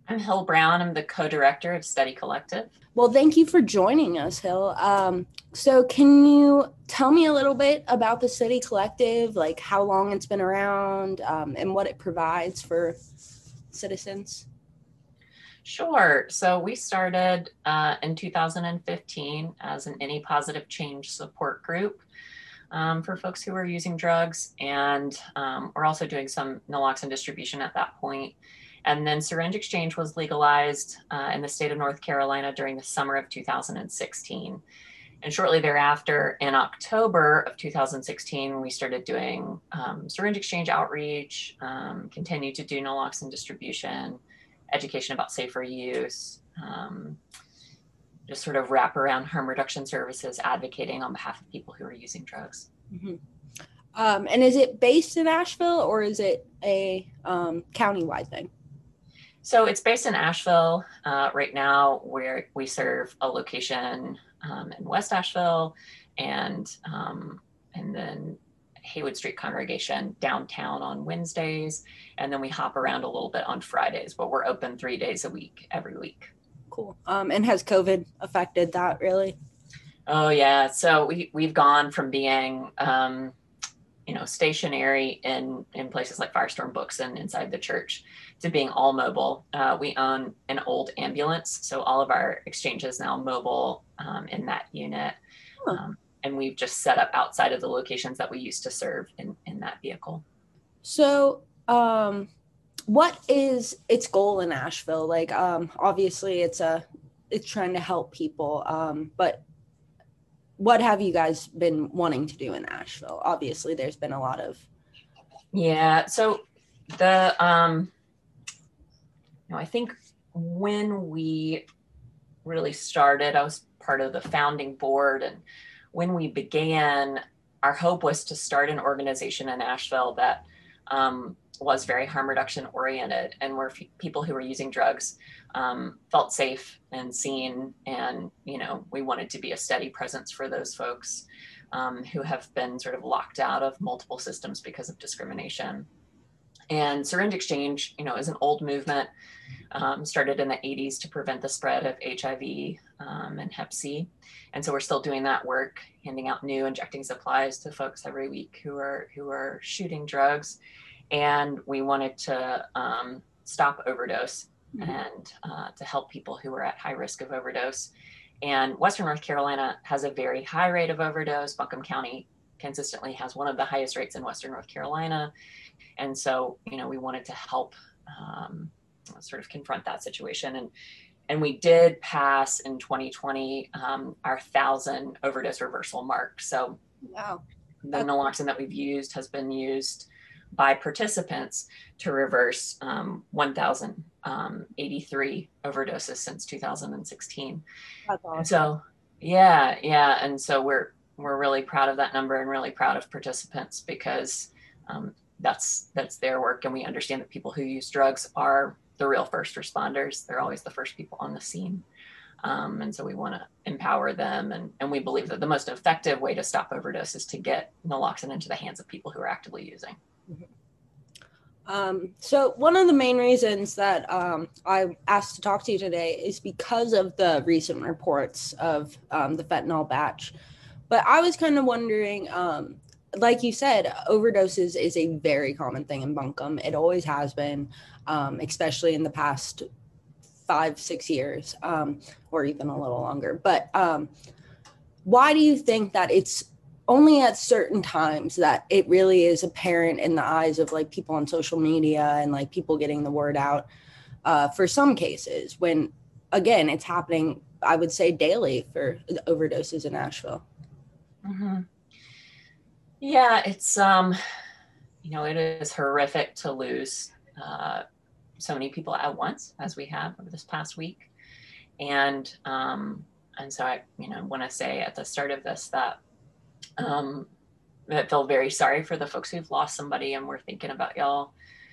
I'm Hill Brown. I'm the co-director of Study Collective. Well, thank you for joining us, Hill. So, can you tell me a little bit about the City Collective, like how long it's been around, and what it provides for citizens? Sure. So we started in 2015 as an Any Positive Change support group for folks who are using drugs. And we're also doing some naloxone distribution at that point. And then syringe exchange was legalized in the state of North Carolina during the summer of 2016. And shortly thereafter, in October of 2016, we started doing syringe exchange outreach, continued to do naloxone distribution, education about safer use, just sort of wrap around harm reduction services, advocating on behalf of people who are using drugs. Mm-hmm. And is it based in Asheville or is it a countywide thing? So it's based in Asheville right now, where we serve a location in West Asheville and then Haywood Street Congregation downtown on Wednesdays. And then we hop around a little bit on Fridays, but we're open 3 days a week, every week. Cool. And has COVID affected that really? Oh yeah. So we've gone from being, stationary in places like Firestorm Books and inside the church to being all mobile. We own an old ambulance, so all of our exchange is now mobile in that unit. Huh. And we've just set up outside of the locations that we used to serve in that vehicle. So, what is its goal in Asheville? Like, obviously, it's trying to help people, but what have you guys been wanting to do in Asheville? Obviously, there's been a lot of. Yeah. So the I think when we really started, I was part of the founding board, and when we began, our hope was to start an organization in Asheville that was very harm reduction oriented, and where people who were using drugs felt safe and seen. And, we wanted to be a steady presence for those folks who have been sort of locked out of multiple systems because of discrimination. And syringe exchange, is an old movement, started in the 80s to prevent the spread of HIV and Hep C. And so we're still doing that work, handing out new injecting supplies to folks every week who are shooting drugs. And we wanted to stop overdose and to help people who are at high risk of overdose. And Western North Carolina has a very high rate of overdose. Buncombe County consistently has one of the highest rates in Western North Carolina. And so, we wanted to help sort of confront that situation. And we did pass in 2020 our 1,000 overdose reversal mark. So Wow. The naloxone that we've used has been used by participants to reverse 1,083 overdoses since 2016. That's awesome. So yeah. And so we're really proud of that number and really proud of participants because that's their work. And we understand that people who use drugs are the real first responders. They're always the first people on the scene. And so we want to empower them. And we believe that the most effective way to stop overdose is to get naloxone into the hands of people who are actively using. So one of the main reasons that I asked to talk to you today is because of the recent reports of the fentanyl batch. But I was kind of wondering, like you said, overdoses is a very common thing in Buncombe. It always has been, especially in the past 5-6 years, or even a little longer. But why do you think that it's only at certain times that it really is apparent in the eyes of like people on social media and like people getting the word out for some cases when, again, it's happening, I would say, daily for overdoses in Asheville? Mm-hmm. Yeah, it's, it is horrific to lose so many people at once, as we have over this past week. And so I, want to say at the start of this that I feel very sorry for the folks who've lost somebody, and we're thinking about y'all.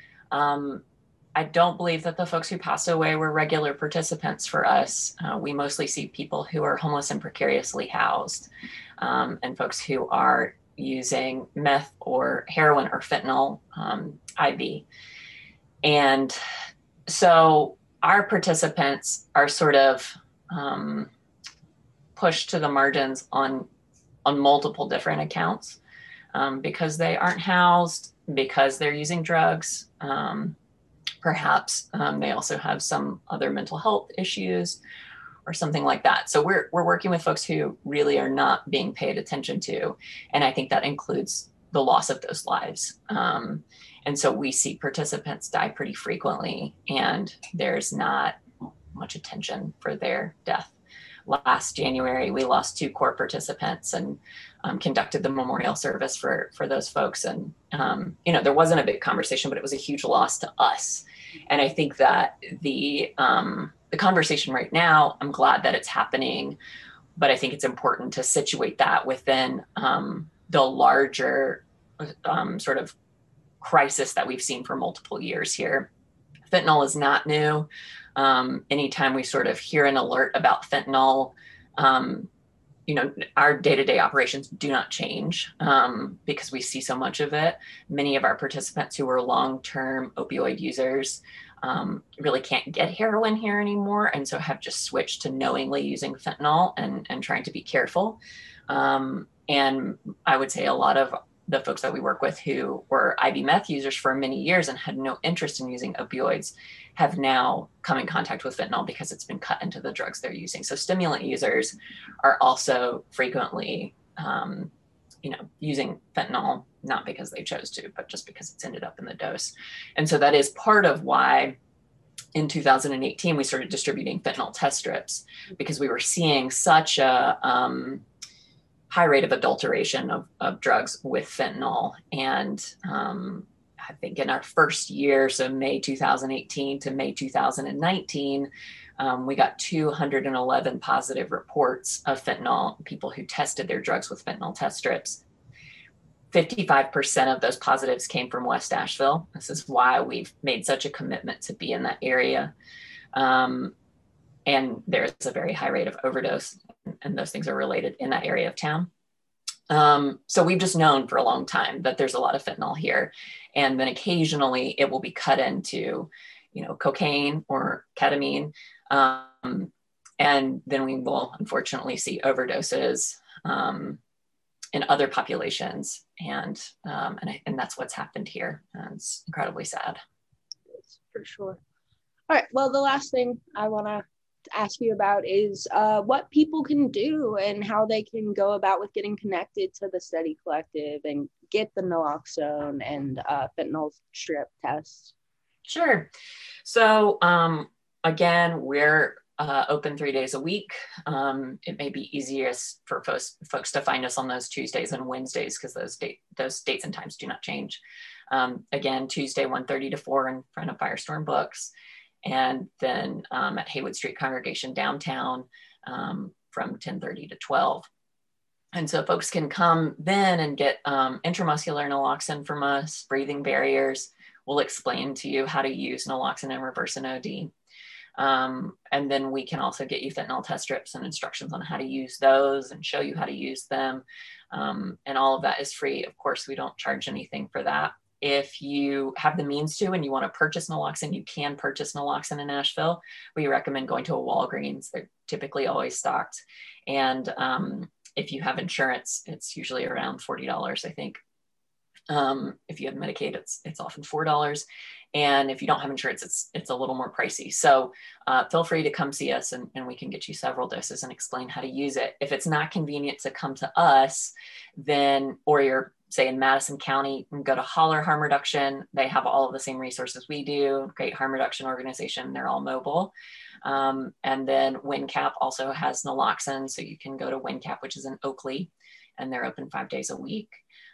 I don't believe that the folks who passed away were regular participants for us. We mostly see people who are homeless and precariously housed, and folks who are using meth or heroin or fentanyl IV. And so our participants are sort of pushed to the margins on multiple different accounts because they aren't housed, because they're using drugs. Perhaps they also have some other mental health issues or something like that. So we're working with folks who really are not being paid attention to. And I think that includes the loss of those lives. And so we see participants die pretty frequently, and there's not much attention for their death. Last January, we lost 2 core participants and conducted the memorial service for those folks. And, there wasn't a big conversation, but it was a huge loss to us. And I think that the conversation right now, I'm glad that it's happening, but I think it's important to situate that within the larger sort of crisis that we've seen for multiple years here. Fentanyl is not new. Anytime we sort of hear an alert about fentanyl, our day-to-day operations do not change because we see so much of it. Many of our participants who are long-term opioid users really can't get heroin here anymore, and so have just switched to knowingly using fentanyl and trying to be careful. And I would say a lot of the folks that we work with who were IV meth users for many years and had no interest in using opioids have now come in contact with fentanyl because it's been cut into the drugs they're using. So stimulant users are also frequently, using fentanyl, not because they chose to, but just because it's ended up in the dose. And so that is part of why in 2018, we started distributing fentanyl test strips, because we were seeing such a high rate of adulteration of drugs with fentanyl. And I think in our first year, so May 2018 to May 2019, we got 211 positive reports of fentanyl, people who tested their drugs with fentanyl test strips. 55% of those positives came from West Asheville. This is why we've made such a commitment to be in that area. And there's a very high rate of overdose, and those things are related in that area of town. So we've just known for a long time that there's a lot of fentanyl here. And then occasionally it will be cut into, cocaine or ketamine. And then we will unfortunately see overdoses in other populations. And that's what's happened here. And it's incredibly sad. For sure. All right. Well, the last thing I want to ask you about is what people can do and how they can go about with getting connected to the Steady Collective and get the naloxone and fentanyl strip tests. Sure. So again, we're open 3 days a week. It may be easiest for folks to find us on those Tuesdays and Wednesdays because those dates and times do not change. Again, Tuesday 1:30 to 4 in front of Firestorm Books. And then at Haywood Street Congregation downtown from 10:30 to 12. And so folks can come then and get intramuscular naloxone from us, breathing barriers. We'll explain to you how to use naloxone and reverse an OD. And then we can also get you fentanyl test strips and instructions on how to use those and show you how to use them. And all of that is free. Of course, we don't charge anything for that. If you have the means to and you want to purchase naloxone, you can purchase naloxone in Nashville. We recommend going to a Walgreens. They're typically always stocked. And if you have insurance, it's usually around $40, I think. If you have Medicaid, it's often $4. And if you don't have insurance, it's a little more pricey. So feel free to come see us and we can get you several doses and explain how to use it. If it's not convenient to come to us, then, or you're say in Madison County, you can go to Holler Harm Reduction. They have all of the same resources we do. Great harm reduction organization. They're all mobile. And then WinCap also has naloxone. So you can go to WinCap, which is in Oakley, and they're open 5 days a week.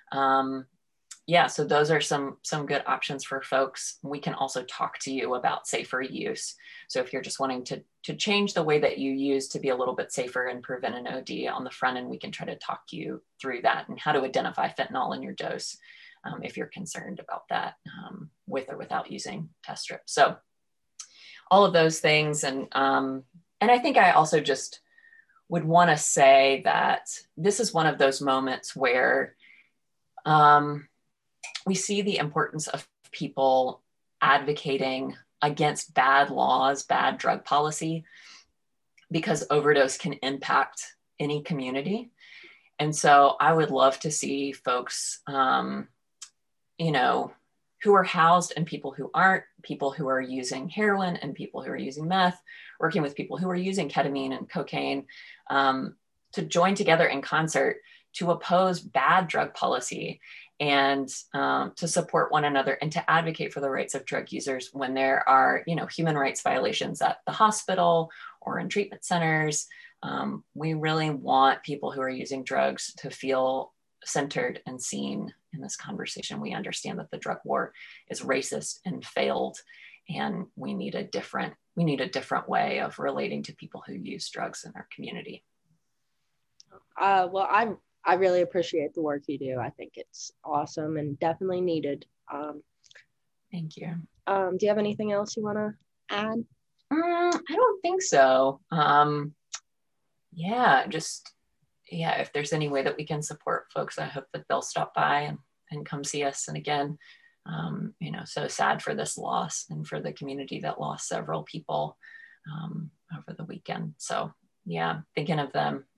So those are some good options for folks. We can also talk to you about safer use. So if you're just wanting to change the way that you use to be a little bit safer and prevent an OD on the front end, we can try to talk you through that and how to identify fentanyl in your dose if you're concerned about that with or without using test strips. So all of those things. And I think I also just would want to say that this is one of those moments where we see the importance of people advocating against bad laws, bad drug policy, because overdose can impact any community. And so I would love to see folks, you know, who are housed and people who aren't, people who are using heroin and people who are using meth, working with people who are using ketamine and cocaine, to join together in concert to oppose bad drug policy and to support one another and to advocate for the rights of drug users when there are, you know, human rights violations at the hospital or in treatment centers. We really want people who are using drugs to feel centered and seen in this conversation. We understand that the drug war is racist and failed, and we need a different way of relating to people who use drugs in our community. Well, I really appreciate the work you do. I think it's awesome and definitely needed. Thank you. Do you have anything else you want to add? I don't think so. If there's any way that we can support folks, I hope that they'll stop by and come see us. And again, so sad for this loss and for the community that lost several people over the weekend. So yeah, thinking of them